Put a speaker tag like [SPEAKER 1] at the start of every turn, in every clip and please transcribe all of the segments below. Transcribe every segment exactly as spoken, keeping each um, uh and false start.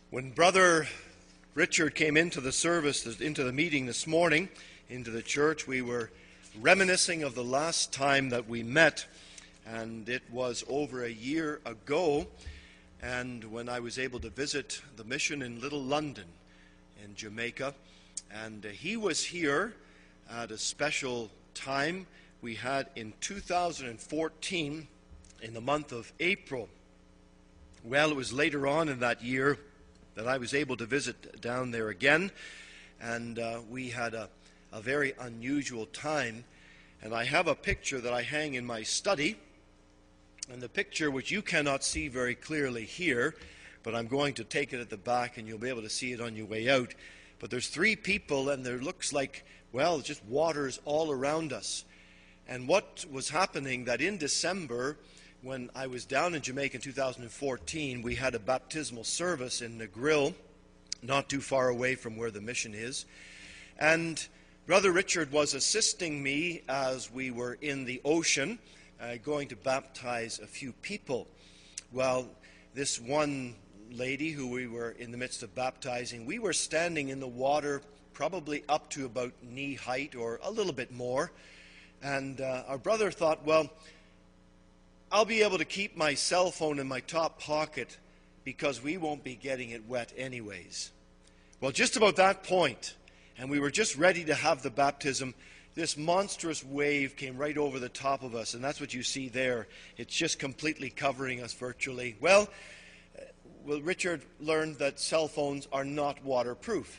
[SPEAKER 1] When Brother Richard came into the service, into the meeting this morning, into the church, we were reminiscing of the last time that we met, and it was over a year ago, and when I was able to visit the mission in Little London in Jamaica, and uh, he was here at a special time we had in two thousand fourteen in the month of April. Well, it was later on in that year that I was able to visit down there again, and uh, we had a, a very unusual time. And I have a picture that I hang in my study, and the picture, which you cannot see very clearly here, but I'm going to take it at the back and you'll be able to see it on your way out. But there's three people, and there looks like, well, just waters all around us. And what was happening that in December, when I was down in Jamaica in two thousand fourteen, we had a baptismal service in Negril, not too far away from where the mission is. And Brother Richard was assisting me as we were in the ocean, uh, going to baptize a few people. Well, this one lady who we were in the midst of baptizing, we were standing in the water probably up to about knee height or a little bit more. And uh, our brother thought, well, I'll be able to keep my cell phone in my top pocket because we won't be getting it wet anyways. Well, just about that point, and we were just ready to have the baptism, this monstrous wave came right over the top of us, and that's what you see there. It's just completely covering us virtually. Well, well Richard learned that cell phones are not waterproof.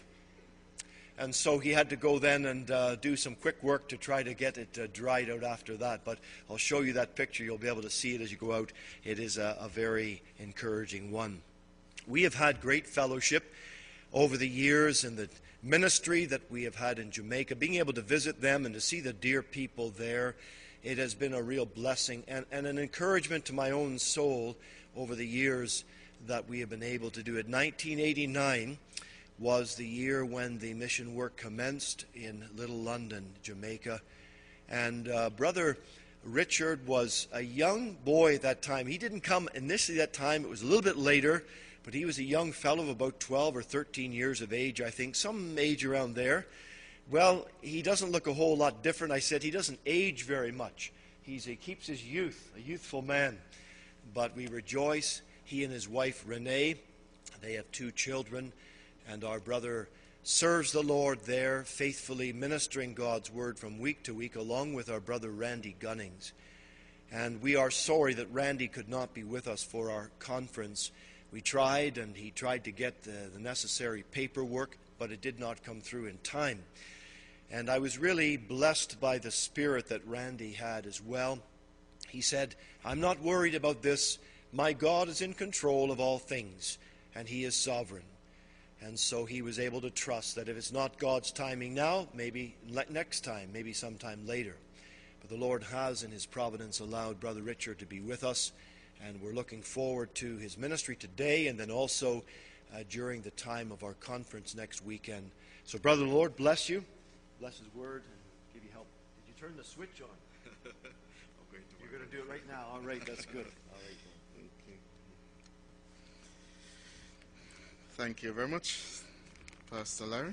[SPEAKER 1] And so he had to go then and uh, do some quick work to try to get it uh, dried out after that. But I'll show you that picture. You'll be able to see it as you go out. It is a, a very encouraging one. We have had great fellowship over the years in the ministry that we have had in Jamaica. Being able to visit them and to see the dear people there, it has been a real blessing and, and an encouragement to my own soul over the years that we have been able to do it. nineteen eighty-nine was the year when the mission work commenced in Little London, Jamaica. And uh, Brother Richard was a young boy at that time. He didn't come initially that time. It was a little bit later, but he was a young fellow of about twelve or thirteen years of age, I think, some age around there. Well, he doesn't look a whole lot different. I said he doesn't age very much. He's, he keeps his youth, a youthful man. But we rejoice. He and his wife, Renee, they have two children. And our brother serves the Lord there, faithfully ministering God's word from week to week, along with our brother Randy Gunnings. And we are sorry that Randy could not be with us for our conference. We tried, and he tried to get the, the necessary paperwork, but it did not come through in time. And I was really blessed by the spirit that Randy had as well. He said, I'm not worried about this. My God is in control of all things, and he is sovereign. And so he was able to trust that if it's not God's timing now, maybe next time, maybe sometime later. But the Lord has, in his providence, allowed Brother Richard to be with us, and we're looking forward to his ministry today and then also uh, during the time of our conference next weekend. So, Brother, the Lord bless you, bless his word, and give you help. Did you turn the switch on? You're going to do it right now. All right, that's good. All right.
[SPEAKER 2] Thank you very much, Pastor Larry.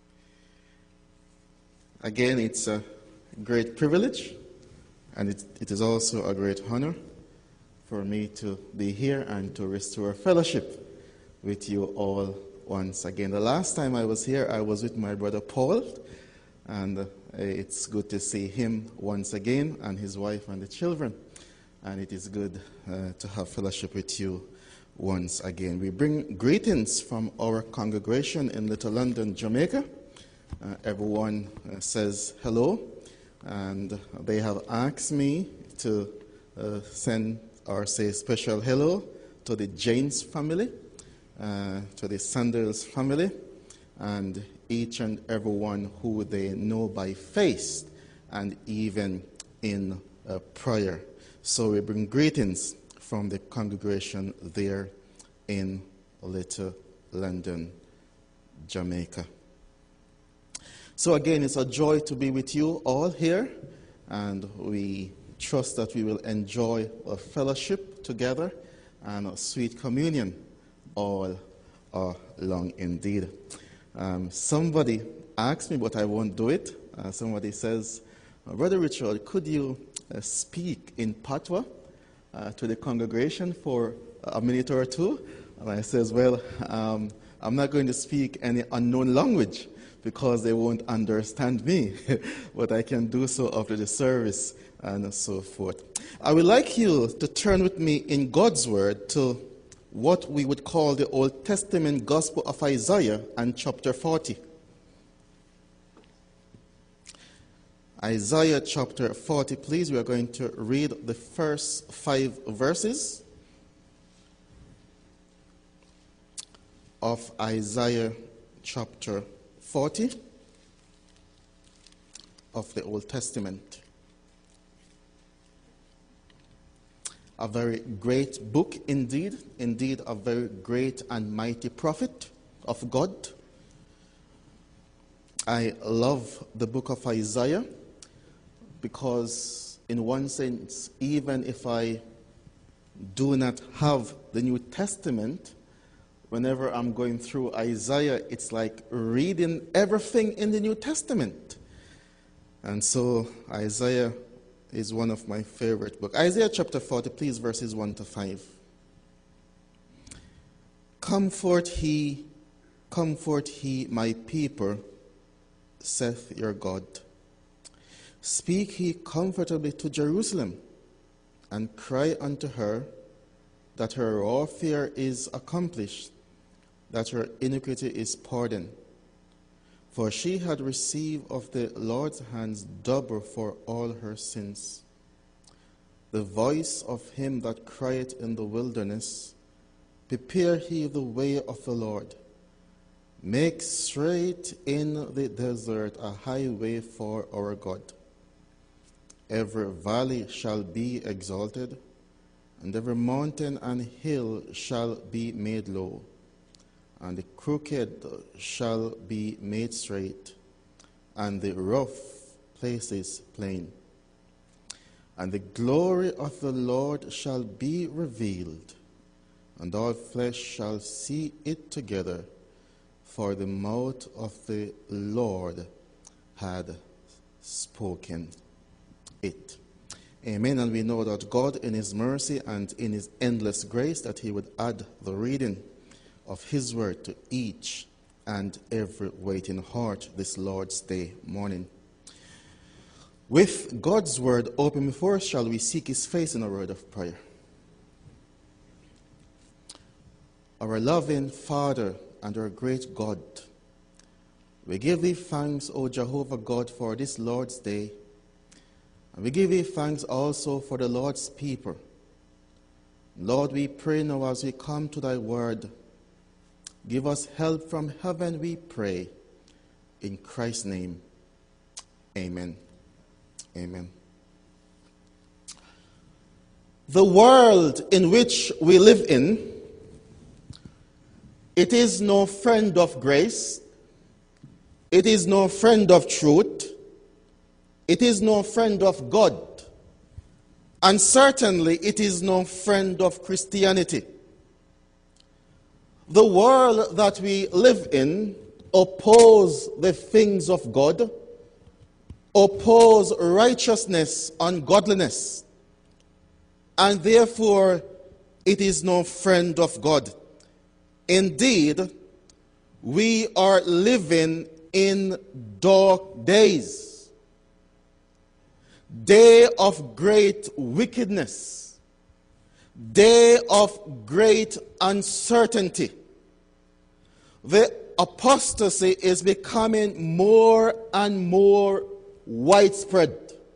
[SPEAKER 2] Again, it's a great privilege, and it, it is also a great honor for me to be here and to restore fellowship with you all once again. The last time I was here, I was with my brother Paul, and uh, it's good to see him once again, and his wife and the children. And it is good uh, to have fellowship with you once again. We bring greetings from our congregation in Little London, Jamaica. Uh, everyone uh, says hello, and they have asked me to uh, send or say special hello to the James family, uh, to the Sanders family, and each and everyone who they know by face and even in uh, prayer. So we bring greetings from the congregation there in Little London, Jamaica. So again, it's a joy to be with you all here, and we trust that we will enjoy a fellowship together and a sweet communion all are long indeed. Um, somebody asked me, but I won't do it. Uh, somebody says, Brother Richard, could you uh, speak in Patois uh, to the congregation for a minute or two? And I says, well, um, I'm not going to speak any unknown language because they won't understand me, but I can do so after the service and so forth. I would like you to turn with me in God's Word to what we would call the Old Testament Gospel of Isaiah and chapter forty. Isaiah chapter forty, please. We are going to read the first five verses of Isaiah chapter forty of the Old Testament. A very great book indeed, indeed a very great and mighty prophet of God. I love the book of Isaiah because in one sense, even if I do not have the New Testament, whenever I'm going through Isaiah, it's like reading everything in the New Testament. And so Isaiah is one of my favorite books. Isaiah chapter forty, please, verses one to five. Comfort he, comfort he, my people, saith your God. Speak he comfortably to Jerusalem, and cry unto her that her warfare is accomplished, that her iniquity is pardoned. For she had received of the Lord's hands double for all her sins. The voice of him that crieth in the wilderness, prepare ye the way of the Lord. Make straight in the desert a highway for our God. Every valley shall be exalted, and every mountain and hill shall be made low, and the crooked shall be made straight, and the rough places plain. And the glory of the Lord shall be revealed, and all flesh shall see it together, for the mouth of the Lord had spoken it. Amen. And we know that God, in his mercy and in his endless grace, that he would add the reading of his word to each and every waiting heart this Lord's Day morning. With God's word open before us, shall we seek his face in a word of prayer. Our loving Father and our great God, we give thee thanks, O Jehovah God, for this Lord's Day. And we give thee thanks also for the Lord's people. Lord, we pray now as we come to thy word, give us help from heaven, we pray. In Christ's name, amen. Amen. The world in which we live in, it is no friend of grace. It is no friend of truth. It is no friend of God. And certainly it is no friend of Christianity. The world that we live in oppose the things of God, oppose righteousness and godliness, and therefore it is no friend of God. Indeed, we are living in dark days, day of great wickedness, day of great uncertainty. The apostasy is becoming more and more widespread.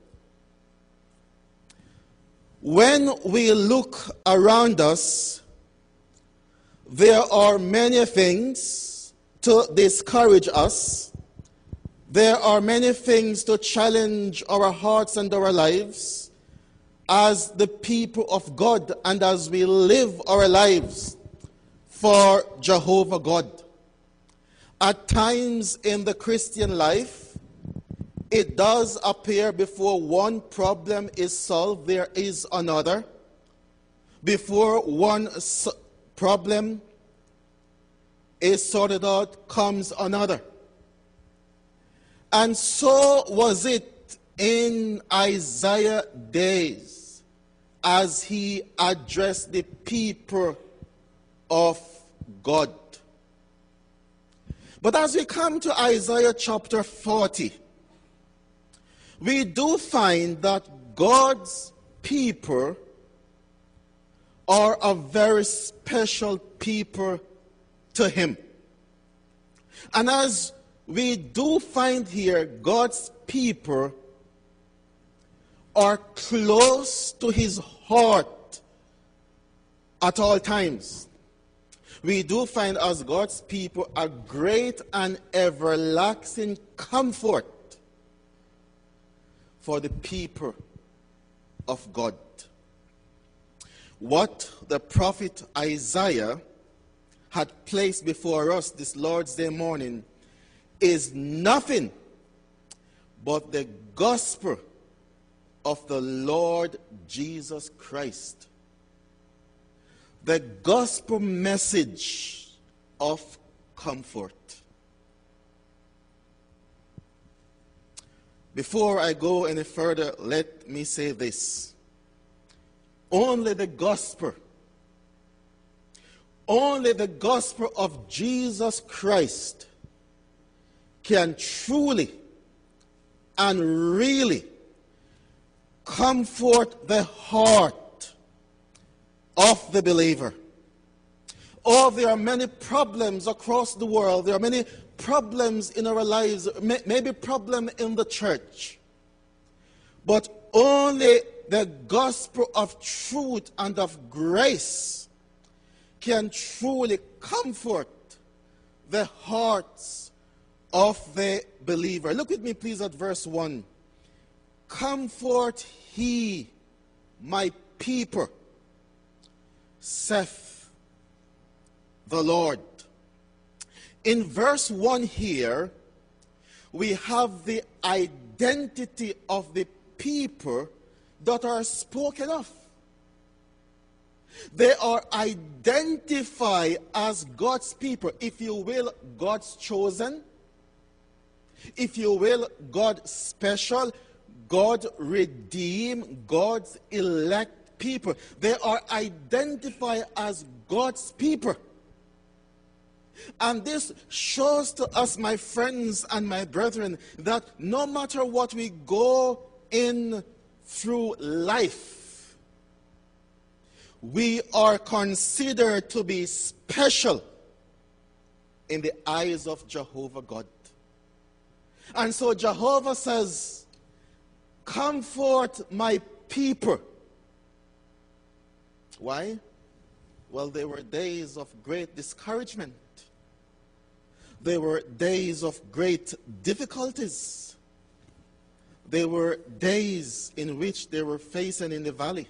[SPEAKER 2] When we look around us, there are many things to discourage us. There are many things to challenge our hearts and our lives as the people of God and as we live our lives for Jehovah God. At times in the Christian life, it does appear before one problem is solved, there is another. Before one problem is sorted out, comes another. And so was it in Isaiah's days as he addressed the people of God. But as we come to Isaiah chapter forty, we do find that God's people are a very special people to him. And as we do find here, God's people are close to his heart at all times. We do find as God's people a great and everlasting comfort for the people of God. What the prophet Isaiah had placed before us this Lord's Day morning is nothing but the gospel of the Lord Jesus Christ. The gospel message of comfort. Before I go any further, let me say this. Only the gospel, only the gospel of Jesus Christ can truly and really comfort the heart of the believer. Oh, there are many problems across the world. There are many problems in our lives, maybe problem in the church. But only the gospel of truth and of grace can truly comfort the hearts of the believer. Look with me, please, at verse one. Comfort he my people, saith the Lord. In verse one here, we have the identity of the people that are spoken of. They are identified as God's people, if you will, God's chosen, if you will, God's special, God redeemed, God's elect people. They are identified as God's people. And this shows to us, my friends and my brethren, that no matter what we go in through life, we are considered to be special in the eyes of Jehovah God. And so Jehovah says, comfort my people. Why? Well, there were days of great discouragement. There were days of great difficulties. There were days in which they were facing in the valley.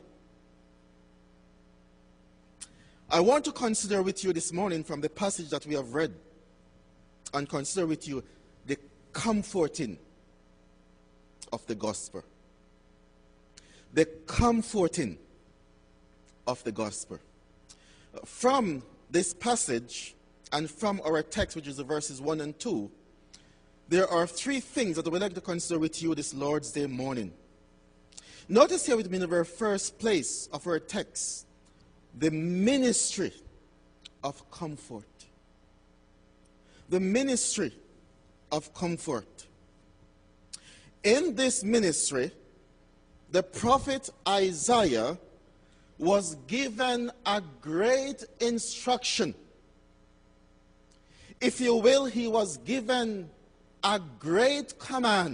[SPEAKER 2] I want to consider with you this morning from the passage that we have read, and consider with you the comforting of the gospel. The comforting of the gospel. From this passage and from our text, which is the verses one and two, there are three things that I would like to consider with you this Lord's Day morning. Notice here with me in the very first place of our text, the ministry of comfort. The ministry of comfort. In this ministry, the prophet Isaiah was given a great instruction. If you will, he was given a great command.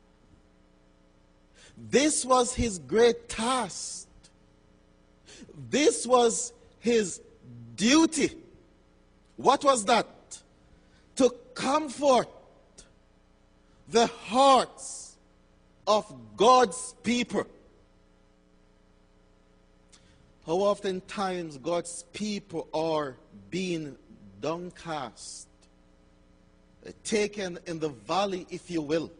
[SPEAKER 2] This was his great task. This was his duty. What was that? To comfort the hearts of God's people. How often times God's people are being downcast, taken in the valley, if you will.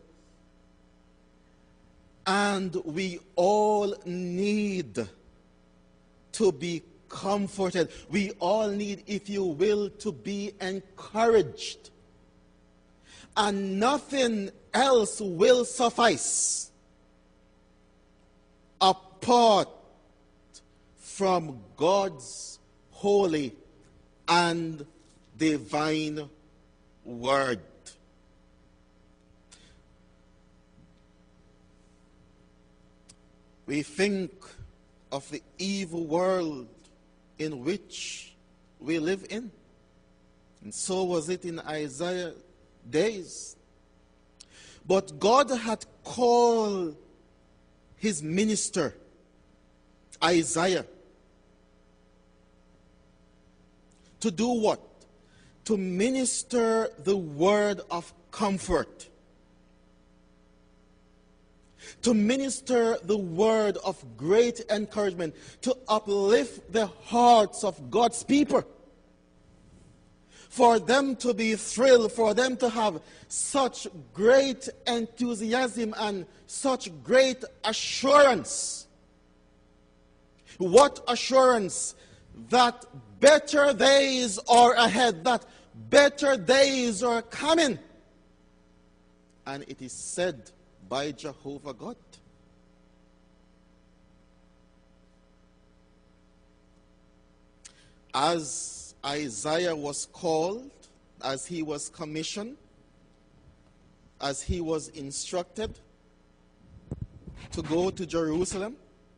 [SPEAKER 2] And we all need to be comforted. We all need, if you will, to be encouraged. And nothing else will suffice apart from God's holy and divine word. We think of the evil world in which we live in. And so was it in Isaiah's days. But God had called his minister, Isaiah, to do what? To minister the word of comfort. To minister the word of great encouragement, to uplift the hearts of God's people, for them to be thrilled, for them to have such great enthusiasm and such great assurance. What assurance? That better days are ahead, that better days are coming. And it is said by Jehovah God. As Isaiah was called, as he was commissioned, as he was instructed to go to Jerusalem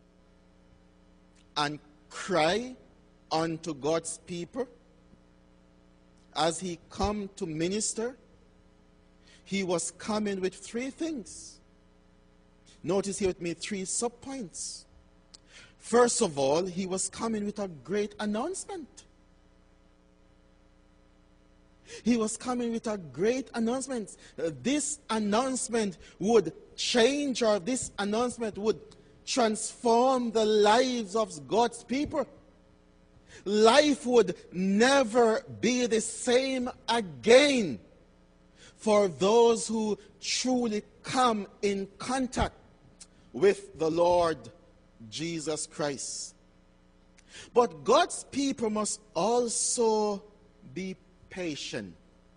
[SPEAKER 2] and cry unto God's people, as he come to minister, he was coming with three things. Notice here with me three sub-points. First of all, he was coming with a great announcement. He was coming with a great announcement. Uh, this announcement would change, or this announcement would transform the lives of God's people. Life would never be the same again for those who truly come in contact with the Lord Jesus Christ. But God's people must also be patient.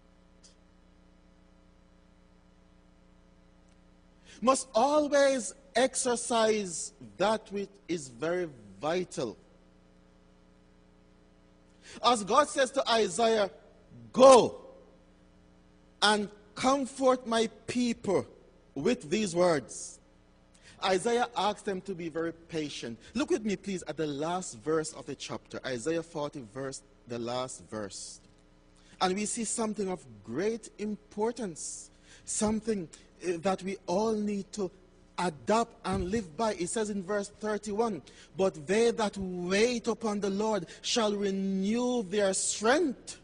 [SPEAKER 2] Must always exercise that which is very vital. As God says to Isaiah, go and comfort my people with these words. Isaiah asked them to be very patient. Look with me, please, at the last verse of the chapter. Isaiah forty, verse, the last verse. And we see something of great importance. Something that we all need to adapt and live by. It says in verse thirty-one, but they that wait upon the Lord shall renew their strength.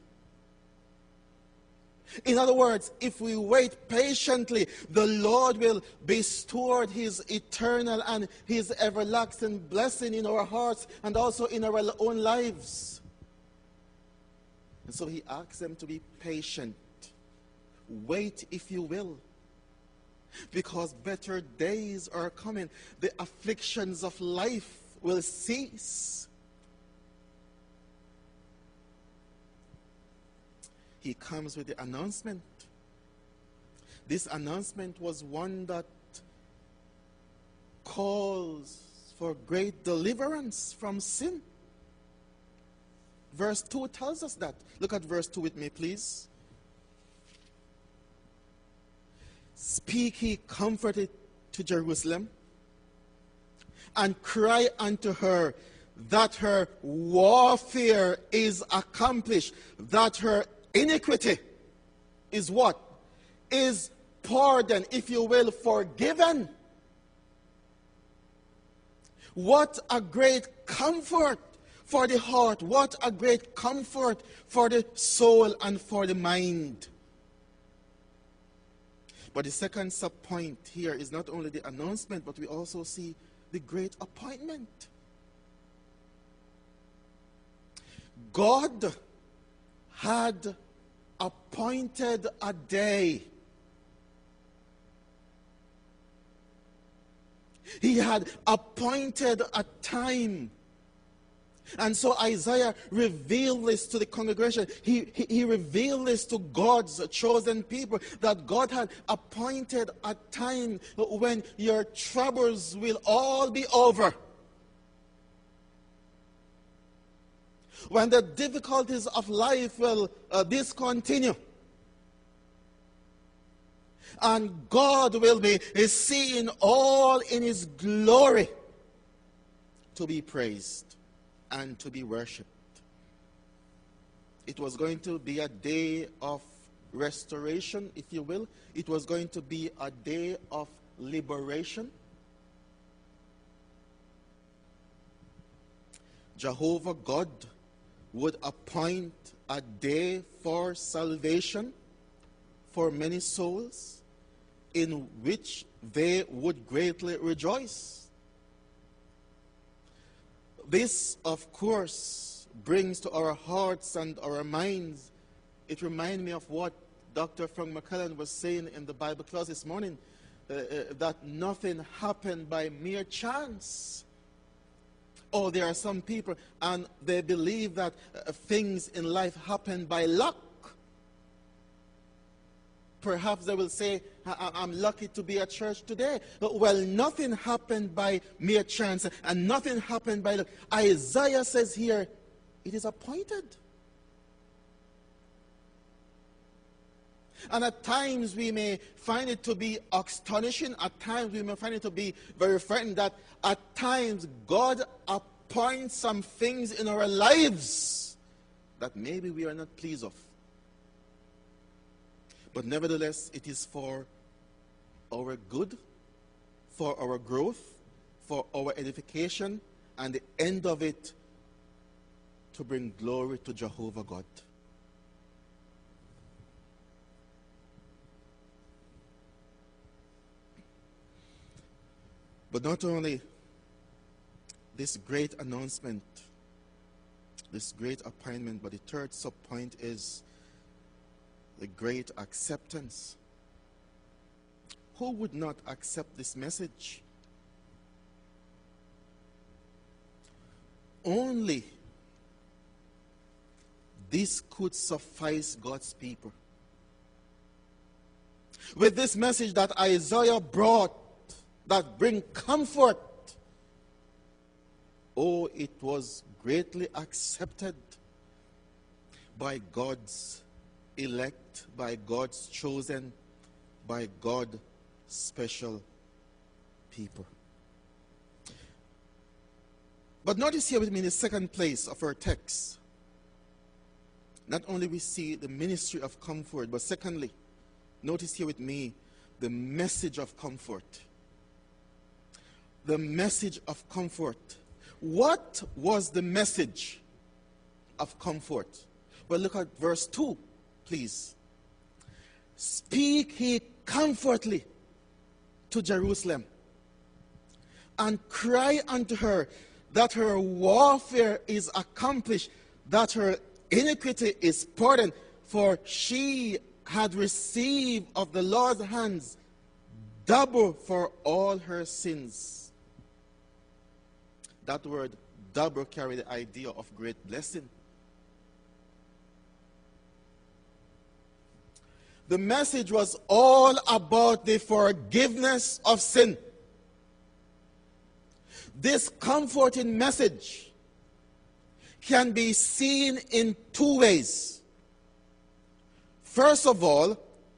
[SPEAKER 2] In other words, if we wait patiently, the Lord will bestow his eternal and his everlasting blessing in our hearts and also in our own lives. And so he asks them to be patient. Wait, if you will, because better days are coming. The afflictions of life will cease. He comes with the announcement. This announcement was one that calls for great deliverance from sin. Verse two tells us that. Look at verse two with me, please. Speak ye comforted to Jerusalem, and cry unto her that her warfare is accomplished, that her iniquity is what? Is pardoned, if you will, forgiven. What a great comfort for the heart. What a great comfort for the soul and for the mind. But the second sub-point here is not only the announcement, but we also see the great appointment. God had appointed a day. He had appointed a time And so Isaiah revealed this to the congregation. He, he, he revealed this to God's chosen people, that God had appointed a time when your troubles will all be over. When the difficulties of life will uh, discontinue. And God will be is seen all in his glory to be praised and to be worshipped. It was going to be a day of restoration, if you will. It was going to be a day of liberation. Jehovah God would appoint a day for salvation for many souls, in which they would greatly rejoice. This, of course, brings to our hearts and our minds, it reminds me of what Doctor Frank McClellan was saying in the Bible class this morning, uh, uh, that nothing happened by mere chance. Oh, there are some people, and they believe that uh, things in life happen by luck. Perhaps they will say, I- I'm lucky to be at church today. Well, nothing happened by mere chance, and nothing happened by luck. Isaiah says here, it is appointed. And at times we may find it to be astonishing. At times we may find it to be very frightening that at times God appoints some things in our lives that maybe we are not pleased of. But nevertheless, it is for our good, for our growth, for our edification, and the end of it, to bring glory to Jehovah God. But not only this great announcement, this great appointment, but the third sub-point is the great acceptance. Who would not accept this message? Only this could suffice God's people. With this message that Isaiah brought, that bring comfort, oh, it was greatly accepted by God's elect, by God's chosen, by God's special people. But notice here with me in the second place of our text, not only we see the ministry of comfort, but secondly, notice here with me the message of comfort. The message of comfort. What was the message of comfort? Well, look at verse two, please. Speak ye comfortably to Jerusalem, and cry unto her that her warfare is accomplished, that her iniquity is pardoned, for she had received of the Lord's hands double for all her sins. That word double carries the idea of great blessing. The message was all about the forgiveness of sin. This comforting message can be seen in two ways. First of all,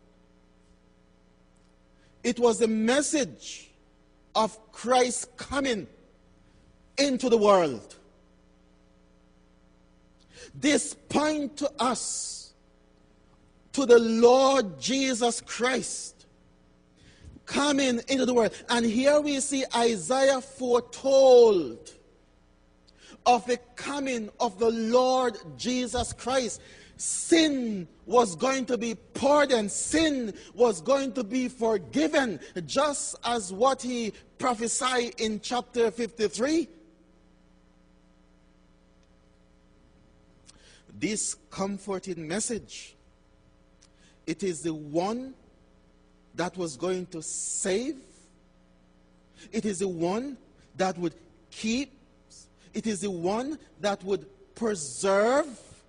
[SPEAKER 2] it was the message of Christ's coming into the world. This points to us, to the Lord Jesus Christ coming into the world. And here we see Isaiah foretold of the coming of the Lord Jesus Christ. Sin was going to be pardoned. Sin was going to be forgiven, just as what he prophesied in chapter fifty-three. This comforting message, it is the one that was going to save. It is the one that would keep. It is the one that would preserve,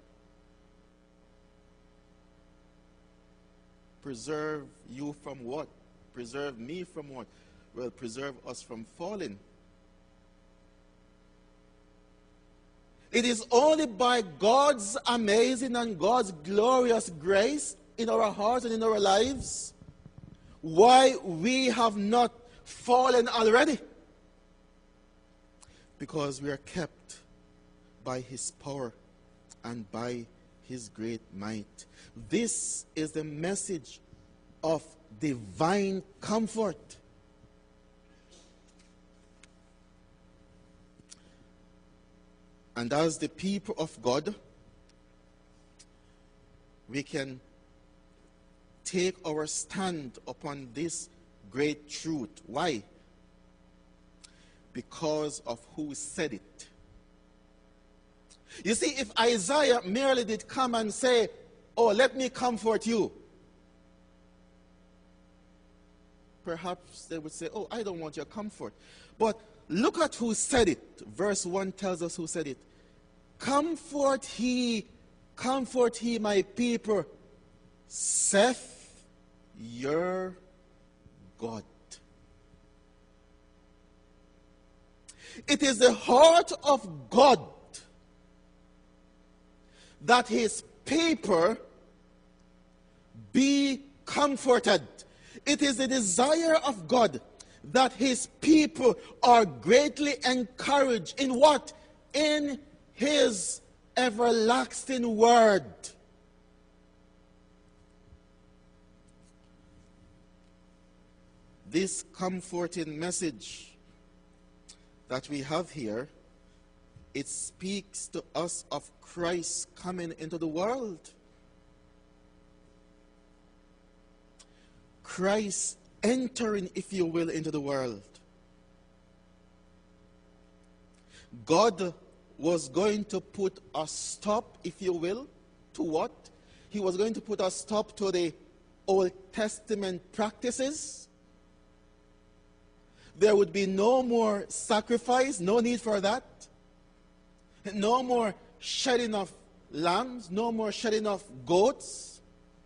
[SPEAKER 2] preserve you from what? Preserve me from what? Well, preserve us from falling. It is only by God's amazing and God's glorious grace in our hearts and in our lives why we have not fallen already. Because we are kept by his power and by his great might. This is the message of divine comfort. And as the people of God, we can take our stand upon this great truth. Why? Because of who said it. You see, if Isaiah merely did come and say, oh, let me comfort you, perhaps they would say, oh, I don't want your comfort. But look at who said it. Verse one tells us who said it. Comfort he, comfort he my people, saith your God. It is the heart of God that his people be comforted. It is the desire of God that his people are greatly encouraged in what? In his everlasting word. This comforting message that we have here, it speaks to us of Christ coming into the world. Christ entering, if you will, into the world. God was going to put a stop, if you will, to what? He was going to put a stop to the Old Testament practices. There would be no more sacrifice, no need for that. No more shedding of lambs, no more shedding of goats.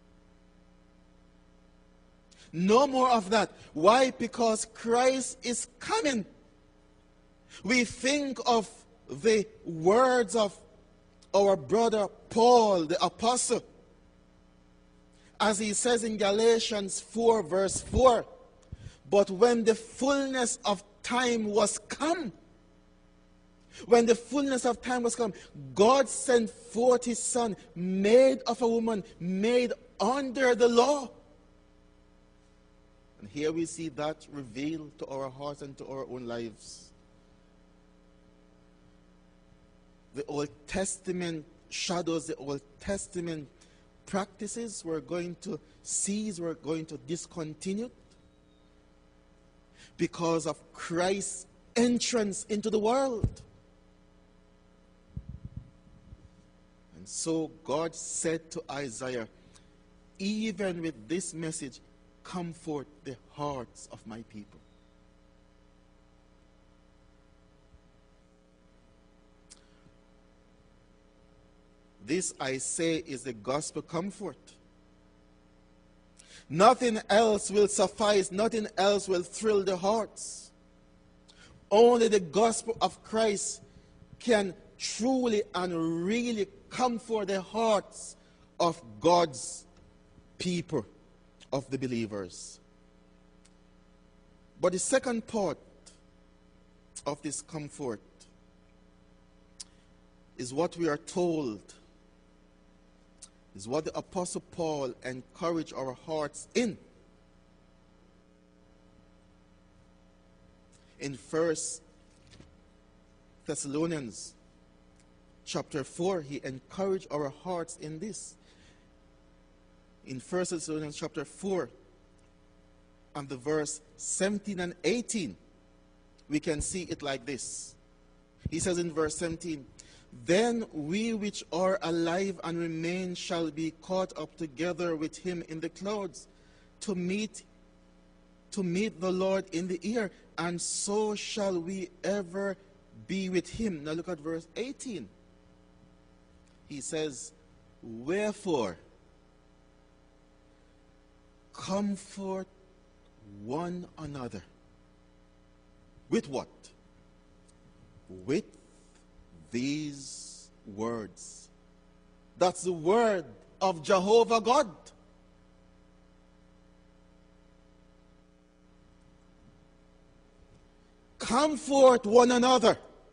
[SPEAKER 2] No more of that. Why? Because Christ is coming. We think of the words of our brother Paul, the apostle, as he says in Galatians four, verse four, but when the fullness of time was come, when the fullness of time was come, God sent forth his Son, made of a woman, made under the law. And here we see that revealed to our hearts and to our own lives. The Old Testament shadows, the Old Testament practices were going to cease, were going to discontinue because of Christ's entrance into the world. And so God said to Isaiah, even with this message, comfort the hearts of my people. This, I say, is the gospel comfort. Nothing else will suffice. Nothing else will thrill the hearts. Only the gospel of Christ can truly and really comfort the hearts of God's people, of the believers. But the second part of this comfort is what we are told, is what the Apostle Paul encouraged our hearts in. In First Thessalonians chapter four, he encouraged our hearts in this. In First Thessalonians chapter four, and the verse seventeen and eighteen, we can see it like this. He says in verse seventeen, then we which are alive and remain shall be caught up together with him in the clouds to meet to meet the Lord in the air, and so shall we ever be with him. Now look at verse eighteen. He says, wherefore, comfort one another. With what? With these words. That's the word of Jehovah God. Comfort one another.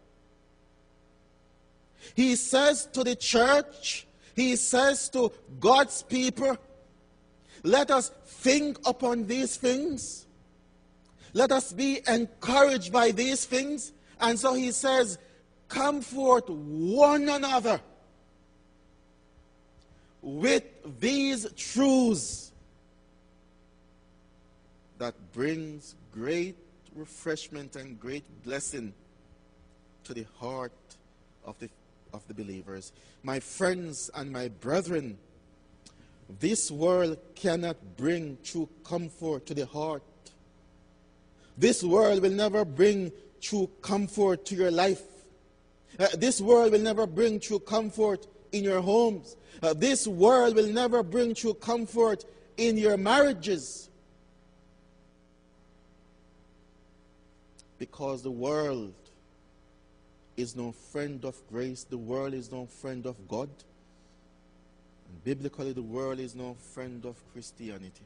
[SPEAKER 2] He says to the church, he says to God's people, let us think upon these things. Let us be encouraged by these things. And so he says, comfort one another with these truths that brings great refreshment and great blessing to the heart of the, of the believers. My friends and my brethren, this world cannot bring true comfort to the heart. This world will never bring true comfort to your life. Uh, this world will never bring true comfort in your homes. Uh, this world will never bring true comfort in your marriages. Because the world is no friend of grace. The world is no friend of God. And biblically, the world is no friend of Christianity.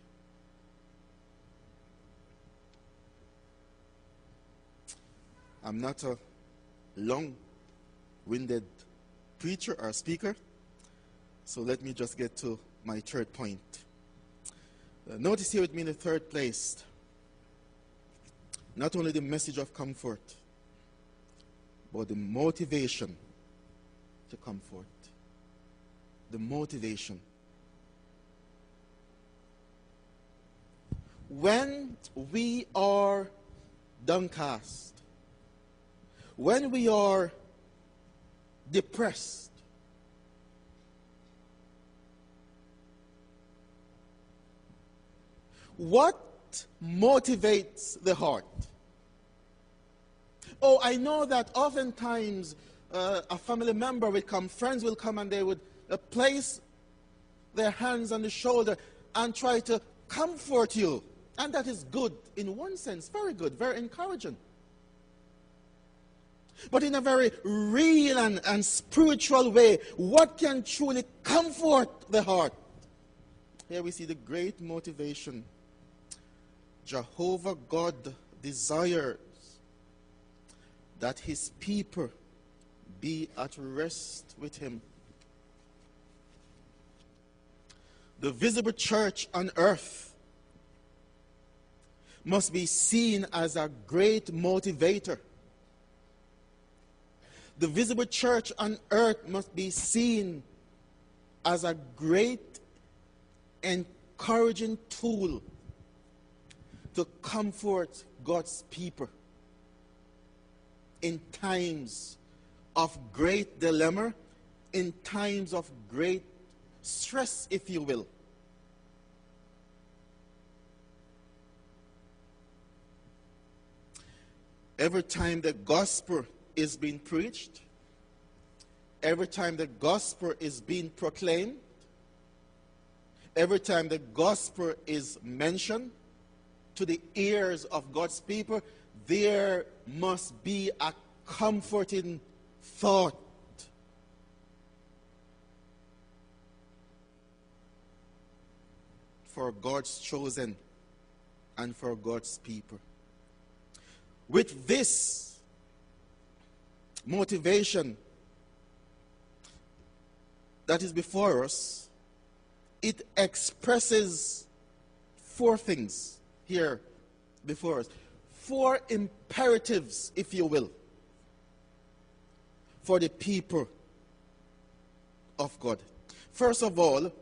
[SPEAKER 2] I'm not a long-winded preacher or speaker, so let me just get to my third point. Uh, notice here with me in the third place, not only the message of comfort, but the motivation to comfort. The motivation. When we are downcast, when we are depressed, what motivates the heart? Oh, I know that oftentimes uh, a family member will come, friends will come, and they would uh, place their hands on the shoulder and try to comfort you. And that is good in one sense, very good, very encouraging. But in a very real and, and spiritual way, what can truly comfort the heart? Here we see the great motivation. Jehovah God desires that his people be at rest with him. The visible church on earth must be seen as a great motivator. The visible church on earth must be seen as a great encouraging tool to comfort God's people in times of great dilemma, in times of great stress, if you will. Every time the gospel is being preached, every time the gospel is being proclaimed, every time the gospel is mentioned to the ears of God's people, there must be a comforting thought. For God's chosen and for God's people. With this motivation that is before us, it expresses four things here before us. Four imperatives, if you will, for the people of God. First of all,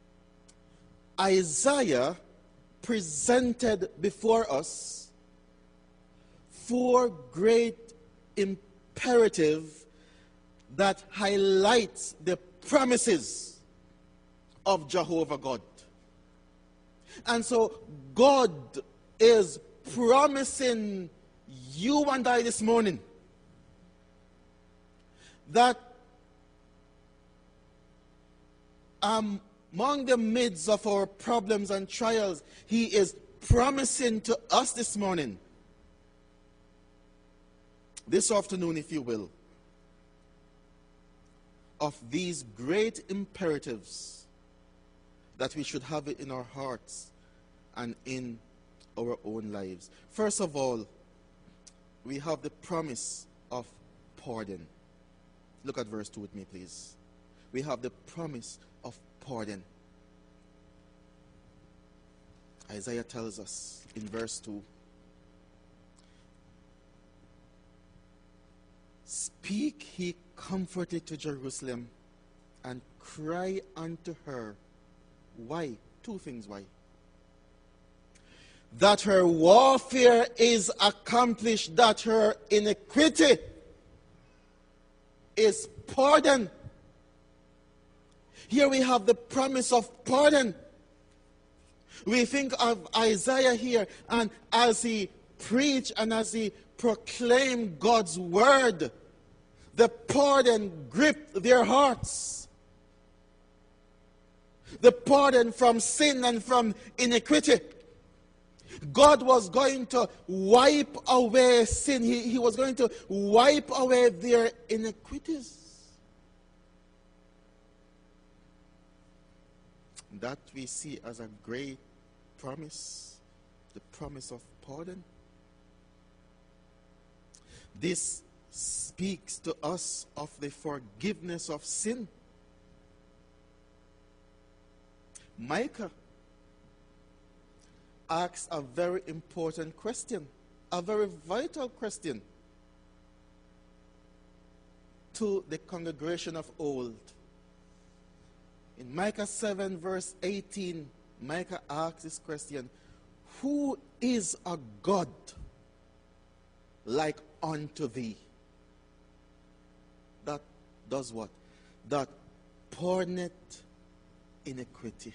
[SPEAKER 2] Isaiah presented before us four great imperatives that highlights the promises of Jehovah God. And so God is promising you and I this morning that um, among the midst of our problems and trials, he is promising to us this morning, this afternoon, if you will, of these great imperatives that we should have it in our hearts and in our own lives. First of all, we have the promise of pardon. Look at verse two with me, please. We have the promise of pardon. Isaiah tells us in verse two, "Speak he comforted to Jerusalem, and cry unto her." Why? Two things why. That her warfare is accomplished, that her iniquity is pardoned. Here we have the promise of pardon. We think of Isaiah here, and as he preached and as he proclaimed God's word, the pardon gripped their hearts. The pardon from sin and from iniquity. God was going to wipe away sin. He, he was going to wipe away their iniquities. That we see as a great promise, the promise of pardon. This speaks to us of the forgiveness of sin. Micah asks a very important question, a very vital question to the congregation of old. In Micah seven verse eighteen, Micah asks this question: who is a God like unto thee? That does what? That pardoneth iniquity.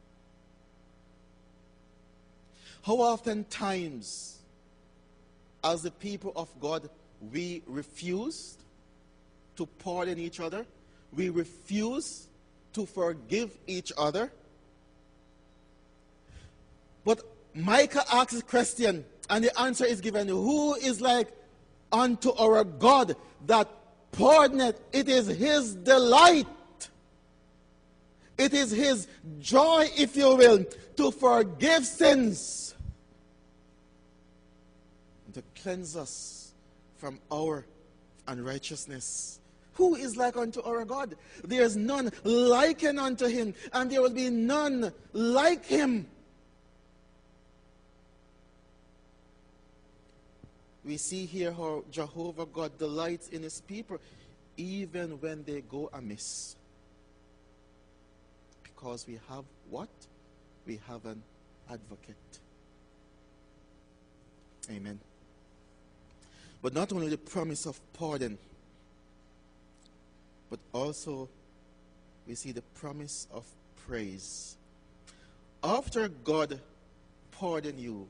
[SPEAKER 2] How often times, as the people of God, we refuse to pardon each other, we refuse to forgive each other. But Micah asks a question, and the answer is given: who is like unto our God that pardoneth? It is his delight. It is his joy, if you will, to forgive sins, to cleanse us from our unrighteousness. Who is like unto our God? There is none likened unto him, and there will be none like him. We see here how Jehovah God delights in his people, even when they go amiss. Because we have what? We have an advocate. Amen. But not only the promise of pardon, but also we see the promise of praise. After God pardon you,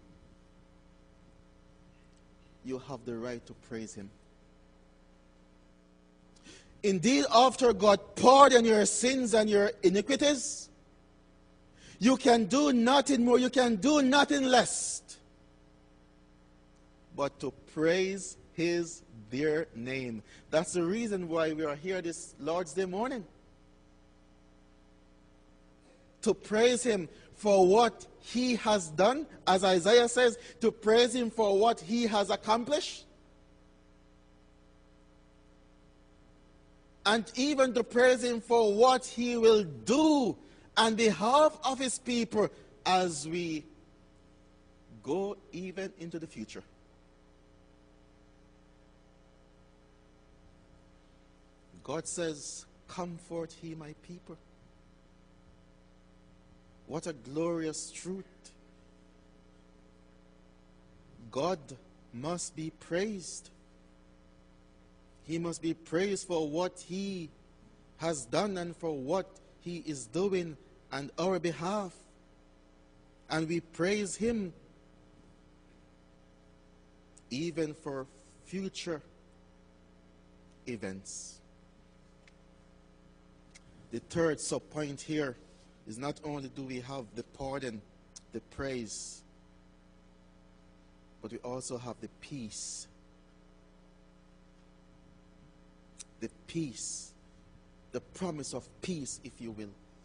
[SPEAKER 2] you have the right to praise him. Indeed, after God pardon your sins and your iniquities, you can do nothing more, you can do nothing less but to praise his dear name. That's the reason why we are here this Lord's Day morning. To praise him for what he has done, as Isaiah says, to praise him for what he has accomplished, and even to praise him for what he will do on behalf of his people as we go even into the future. God says, comfort ye my people. What a glorious truth. God must be praised. He must be praised for what he has done and for what he is doing on our behalf. And we praise him even for future events. The third sub point here is not only do we have the pardon, the praise, but we also have the peace. The peace. The promise of peace, if you will.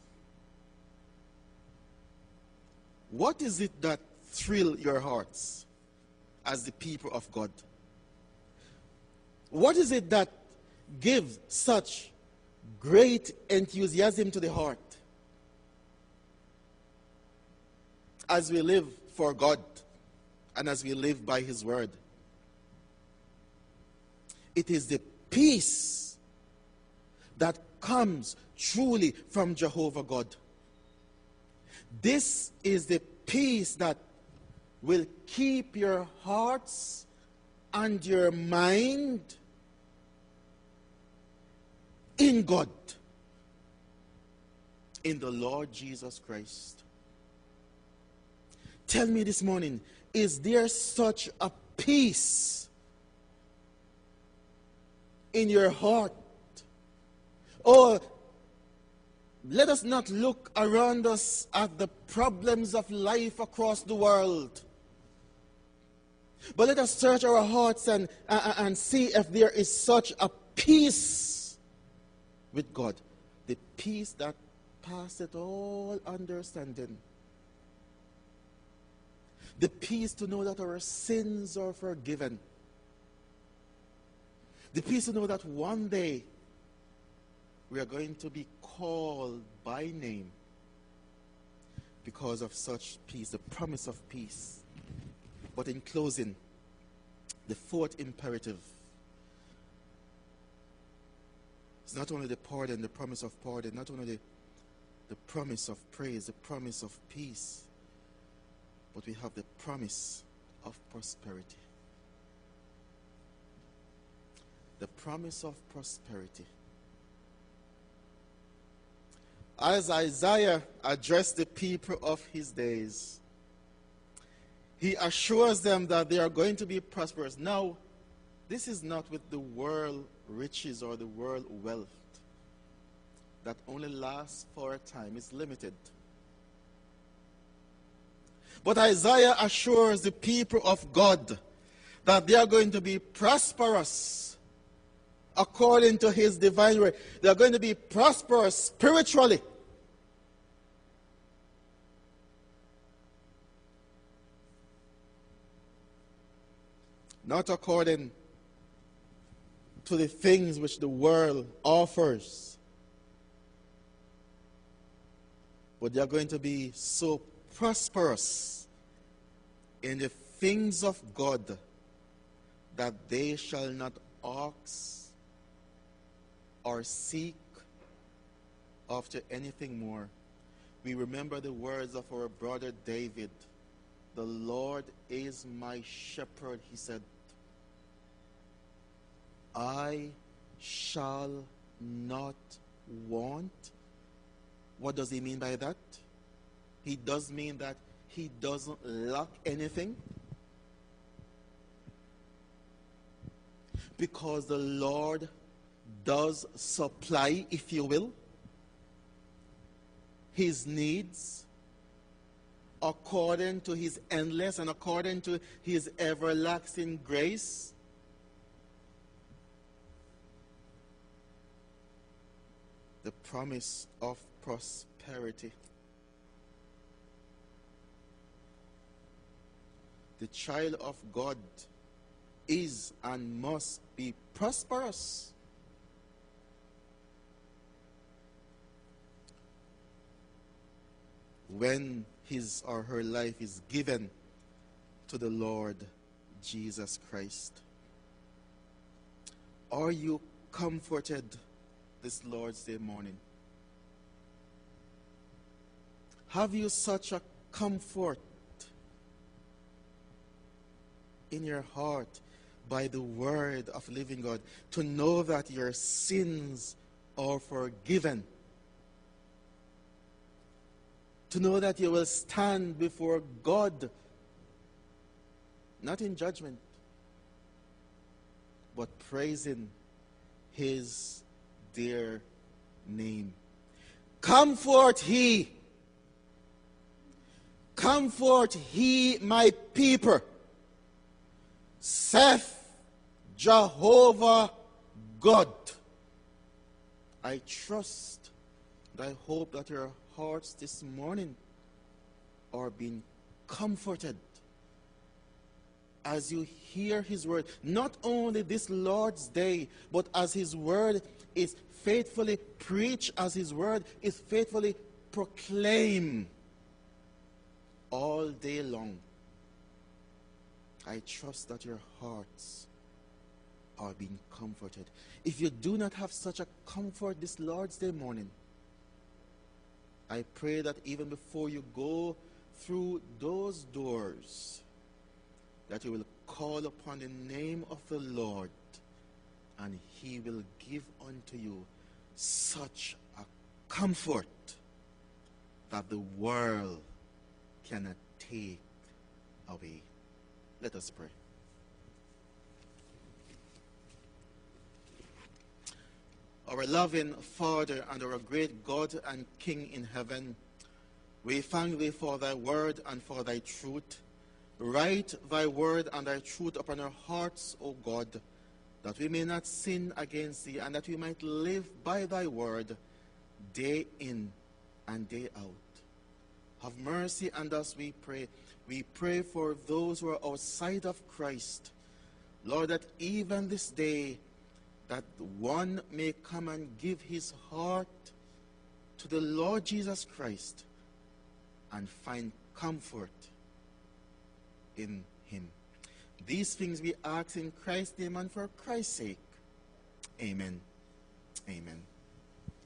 [SPEAKER 2] What is it that thrills your hearts as the people of God? What is it that gives such great enthusiasm to the heart as we live for God and as we live by His word? It is the peace that comes truly from Jehovah God. This is the peace that will keep your hearts and your mind in God, in the Lord Jesus Christ. Tell me this morning, is there such a peace in your heart? Or let us not look around us at the problems of life across the world, but let us search our hearts and, uh, and see if there is such a peace with God. The peace that passeth all understanding. The peace to know that our sins are forgiven. The peace to know that one day we are going to be called by name because of such peace, the promise of peace. But in closing, the fourth imperative is not only the pardon, the promise of pardon, not only the, the promise of praise, the promise of peace, but we have the promise of prosperity. The promise of prosperity. As Isaiah addressed the people of his days, he assures them that they are going to be prosperous. Now, this is not with the world riches or the world wealth that only lasts for a time. It's limited. But Isaiah assures the people of God that they are going to be prosperous according to his divine word. They are going to be prosperous spiritually. Not according to the things which the world offers, but they are going to be so prosperous in the things of God that they shall not ask or seek after anything more. We remember the words of our brother David. The Lord is my shepherd, he said. I shall not want. What does he mean by that? He does mean that he doesn't lack anything. Because the Lord does supply, if you will, his needs according to his endless and according to his everlasting grace. The promise of prosperity. The child of God is and must be prosperous. When his or her life is given to the Lord Jesus Christ. Are you comforted this Lord's Day morning? Have you such a comfort in your heart by the word of living God to know that your sins are forgiven? To know that you will stand before God, not in judgment, but praising his dear name. Comfort he, comfort he my people, saith Jehovah God. I trust and I hope that your hearts this morning are being comforted as you hear his word, not only this Lord's day, but as his word is faithfully preached, as his word is faithfully proclaimed all day long. I trust that your hearts are being comforted. If you do not have such a comfort this Lord's Day morning, I pray that even before you go through those doors, that you will call upon the name of the Lord, and he will give unto you such a comfort that the world cannot take away. Let us pray. Our loving Father and our great God and King in heaven, we thank thee for thy word and for thy truth. Write thy word and thy truth upon our hearts, O God, that we may not sin against thee, and that we might live by thy word day in and day out. Have mercy on us, we pray. We pray for those who are outside of Christ. Lord, that even this day, that one may come and give his heart to the Lord Jesus Christ and find comfort in him. These things we ask in Christ's name and for Christ's sake. Amen. Amen.